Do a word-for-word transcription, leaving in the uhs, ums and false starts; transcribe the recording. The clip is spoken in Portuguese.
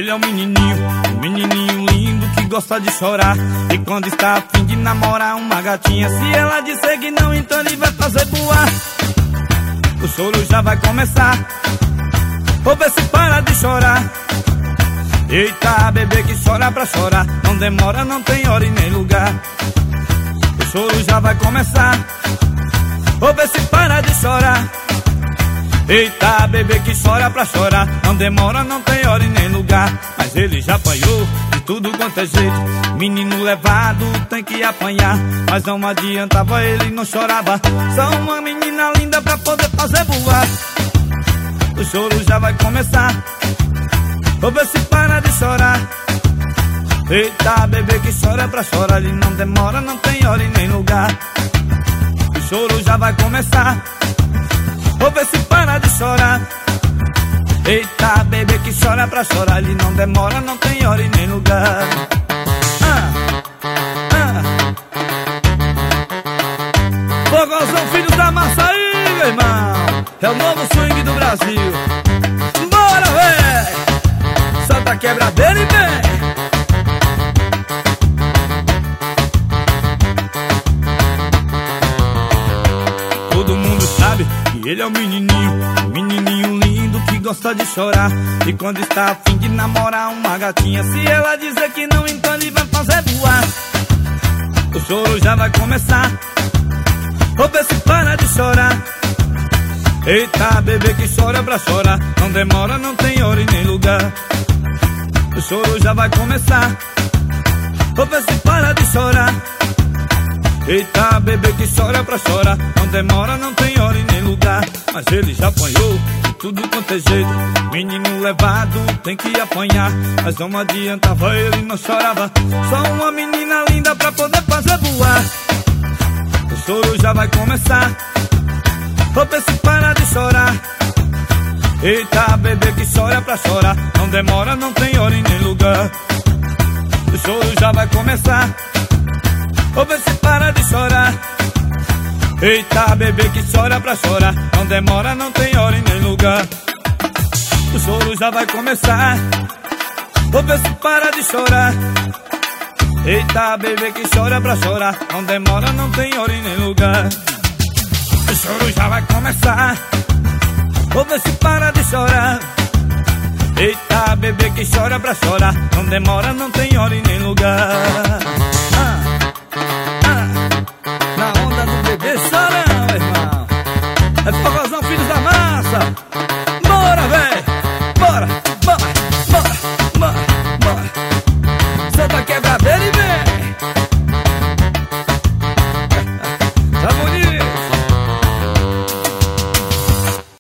ele é um menininho, um menininho lindo que gosta de chorar. E quando está a fim de namorar uma gatinha, se ela disser que não, então ele vai fazer voar. O choro já vai começar, vou ver se para de chorar. Eita, bebê que chora pra chorar, não demora, não tem hora e nem lugar. O choro já vai começar, vou ver se para de chorar. Eita, bebê que chora pra chorar, não demora, não tem hora e nem lugar. Mas ele já apanhou de tudo quanto é jeito, menino levado tem que apanhar. Mas não adiantava, ele não chorava, só uma menina linda pra poder fazer voar. O choro já vai começar, vou ver se para de chorar. Eita, bebê que chora pra chorar, ele não demora, não tem hora e nem lugar. O choro já vai começar, vou ver se para de chorar. Eita, bebê que chora pra chorar, ele não demora, não tem hora e nem lugar. Ah, ah. Fogãozão, filho da massa aí, meu irmão, é o novo swing do Brasil. Bora, véi! Solta a quebradeira e vem! Todo mundo sabe que ele é um menininho, um menininho lindo que gosta de chorar. E quando está a fim de namorar uma gatinha, se ela dizer que não, então ele vai fazer voar. O choro já vai começar, vou ver se para de chorar. Eita, bebê que chora pra chorar, não demora, não tem hora e nem lugar. O choro já vai começar, vou ver se para de chorar. Eita, bebê que chora pra chorar, não demora, não tem hora e nem lugar. Mas ele já apanhou de tudo quanto é jeito, menino levado tem que apanhar. Mas não adiantava, ele não chorava, só uma menina linda pra poder fazer voar. O choro já vai começar, vou ver se para de chorar. Eita, bebê que chora pra chorar, não demora, não tem hora e nem lugar. O choro já vai começar, vou ver se para de chorar. Eita, bebê que chora pra chorar, não demora, não tem hora e nem lugar. O choro já vai começar, vou ver se para de chorar. Eita, bebê que chora pra chorar, não demora, não tem hora e nem lugar. O choro já vai começar, vou ver se para de chorar. Eita, bebê que chora pra chorar, não demora, não tem hora e nem lugar.